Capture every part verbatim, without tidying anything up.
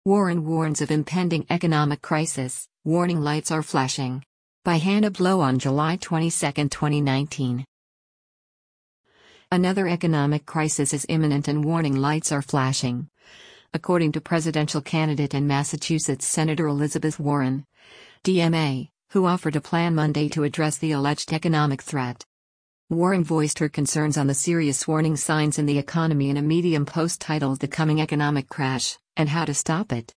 Warren warns of impending economic crisis, warning lights are flashing. By Hannah Blow on July twenty-second, twenty nineteen. Another economic crisis is imminent and warning lights are flashing, according to presidential candidate and Massachusetts Senator Elizabeth Warren, D M A, who offered a plan Monday to address the alleged economic threat. Warren voiced her concerns on the serious warning signs in the economy in a Medium post titled The Coming Economic Crash, and How to Stop It.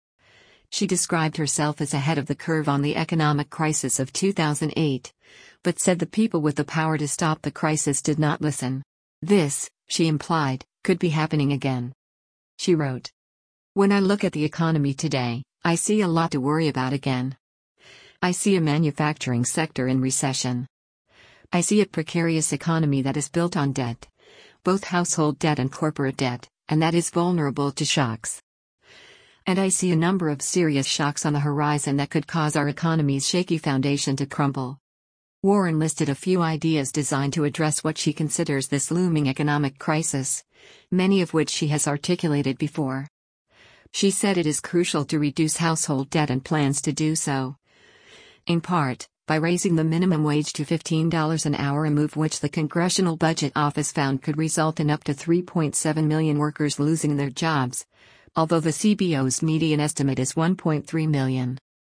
She described herself as ahead of the curve on the economic crisis of two thousand eight, but said the people with the power to stop the crisis did not listen. This, she implied, could be happening again. She wrote, "When I look at the economy today, I see a lot to worry about again. I see a manufacturing sector in recession. I see a precarious economy that is built on debt, both household debt and corporate debt, and that is vulnerable to shocks. And I see a number of serious shocks on the horizon that could cause our economy's shaky foundation to crumble." Warren listed a few ideas designed to address what she considers this looming economic crisis, many of which she has articulated before. She said it is crucial to reduce household debt and plans to do so, in part, by raising the minimum wage to fifteen dollars an hour, a move which the Congressional Budget Office found could result in up to three point seven million workers losing their jobs, although the C B O's median estimate is one point three million.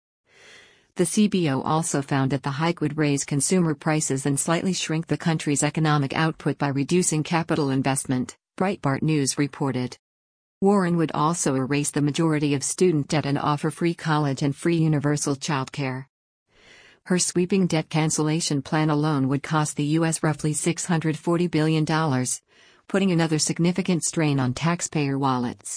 The C B O also found that the hike would raise consumer prices and slightly shrink the country's economic output by reducing capital investment, Breitbart News reported. Warren would also erase the majority of student debt and offer free college and free universal childcare. Her sweeping debt cancellation plan alone would cost the U S roughly six hundred forty billion dollars, putting another significant strain on taxpayer wallets.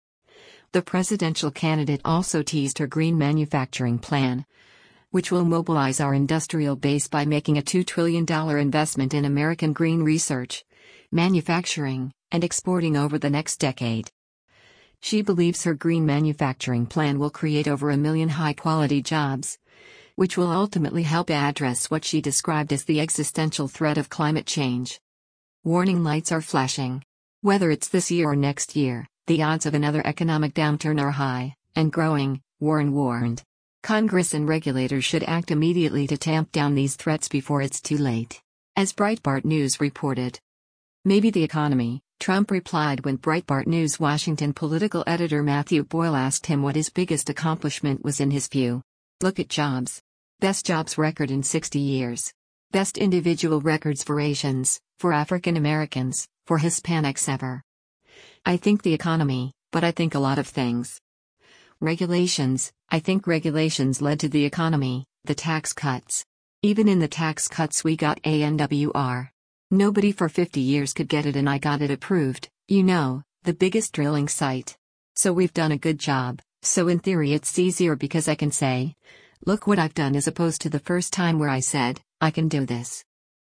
The presidential candidate also teased her green manufacturing plan, which will mobilize our industrial base by making a two trillion dollars investment in American green research, manufacturing, and exporting over the next decade. She believes her green manufacturing plan will create over a million high-quality jobs, which will ultimately help address what she described as the existential threat of climate change. Warning lights are flashing. Whether it's this year or next year, the odds of another economic downturn are high, and growing, Warren warned. Congress and regulators should act immediately to tamp down these threats before it's too late. As Breitbart News reported. Maybe the economy, Trump replied when Breitbart News Washington political editor Matthew Boyle asked him what his biggest accomplishment was in his view. Look at jobs. Best jobs record in sixty years. Best individual records for Asians, for African Americans, for Hispanics ever. I think the economy, but I think a lot of things. Regulations, I think regulations led to the economy, the tax cuts. Even in the tax cuts we got A N W R. Nobody for fifty years could get it and I got it approved, you know, the biggest drilling site. So we've done a good job, so in theory it's easier because I can say, look what I've done as opposed to the first time where I said, I can do this.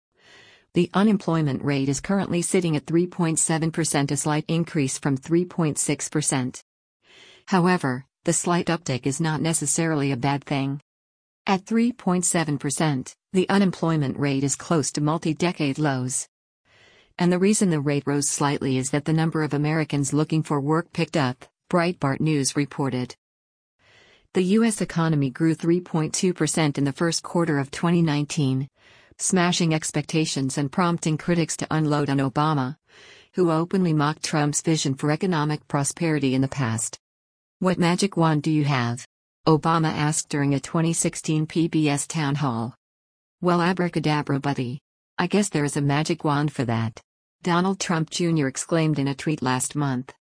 The unemployment rate is currently sitting at three point seven percent, a slight increase from three point six percent. However, the slight uptick is not necessarily a bad thing. At three point seven percent, the unemployment rate is close to multi-decade lows. And the reason the rate rose slightly is that the number of Americans looking for work picked up, Breitbart News reported. The U S economy grew three point two percent in the first quarter of twenty nineteen, smashing expectations and prompting critics to unload on Obama, who openly mocked Trump's vision for economic prosperity in the past. What magic wand do you have? Obama asked during a twenty sixteen P B S town hall. Well, abracadabra, buddy. I guess there is a magic wand for that. Donald Trump Junior exclaimed in a tweet last month.